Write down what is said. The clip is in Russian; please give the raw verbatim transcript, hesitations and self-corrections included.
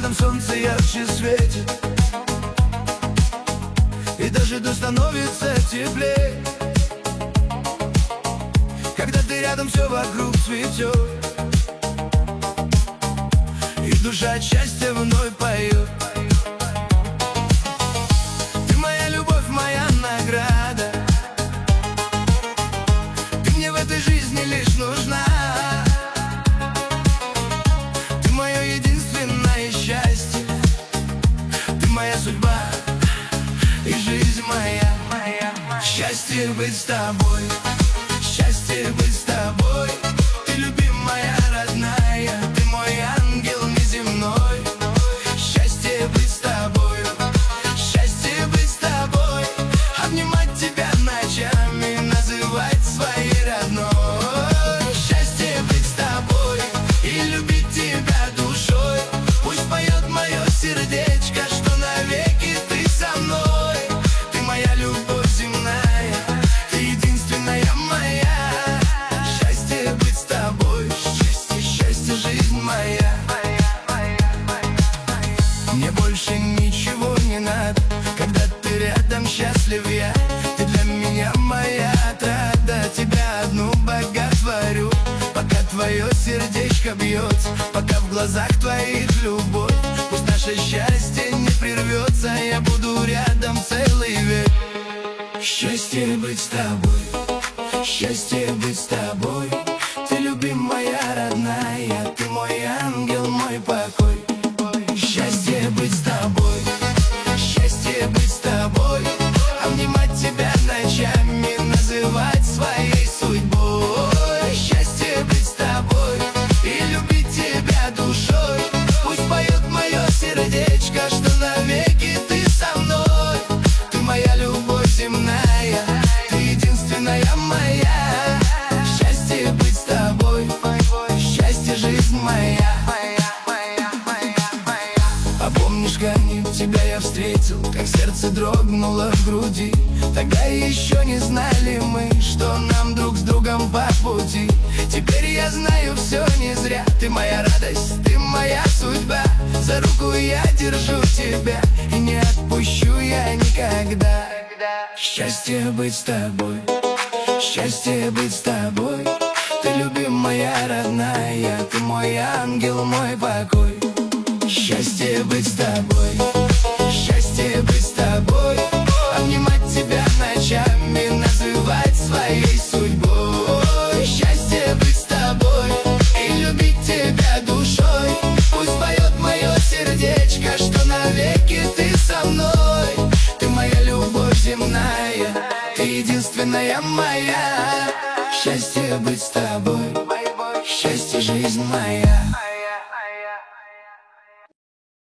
рядом, солнце ярче светит, и даже дождь становится теплее. Когда ты рядом, все вокруг цветет, и душа от счастья вновь поет. Ты моя любовь, моя награда, ты мне в этой жизни лишь нужна. Ты мое единственное счастье, ты моя судьба и жизнь моя. Счастье быть с тобой, счастье быть с тобой. Ты любимая, родная, ты мой ангел неземной. Счастье быть с тобой, счастье быть с тобой. Обнимать тебя ночами, называть своей родной. Счастье быть с тобой и любить тебя душой. Пусть поет мое сердечко, что навеки ты со мной. Ты моя любовь земная, ты единственная моя. Счастье быть с тобой, счастье, счастье, жизнь моя. Мне больше ничего не надо, когда ты рядом, счастлив я. Ты для меня моя отрада, тебя одну боготворю. Пока твое сердечко бьется, пока в глазах твоих любовь. Пусть наше счастье не прервется, я буду рядом целый век. Счастье быть с тобой, счастье быть с тобой. Ты любимая, родная, ты мой ангел, мой покой. Счастье быть с тобой, счастье быть с тобой. Обнимать тебя ночами, называть своей судьбой. Счастье быть с тобой и любить тебя душой. Пусть поет мое сердечко, что навеки ты со мной. Ты моя любовь земная, ты единственная моя. Счастье быть с тобой, счастье, жизнь моя. А помнишь, как тебя я встретил, как сердце дрогнуло в груди? Тогда еще не знали мы, что нам друг с другом по пути. Теперь я знаю, все не зря. Ты моя радость, ты моя судьба. За руку я держу тебя и не отпущу я никогда. Счастье быть с тобой, счастье быть с тобой. Ты любимая, родная, ты мой ангел, мой покой. Счастье быть с тобой, счастье быть с тобой. Обнимать тебя ночами, называть своей судьбой. Счастье быть с тобой и любить тебя душой. Пусть поет мое сердечко, что навеки ты со мной. Ты моя любовь земная, ты единственная моя. Счастье быть с тобой, счастье, жизнь моя.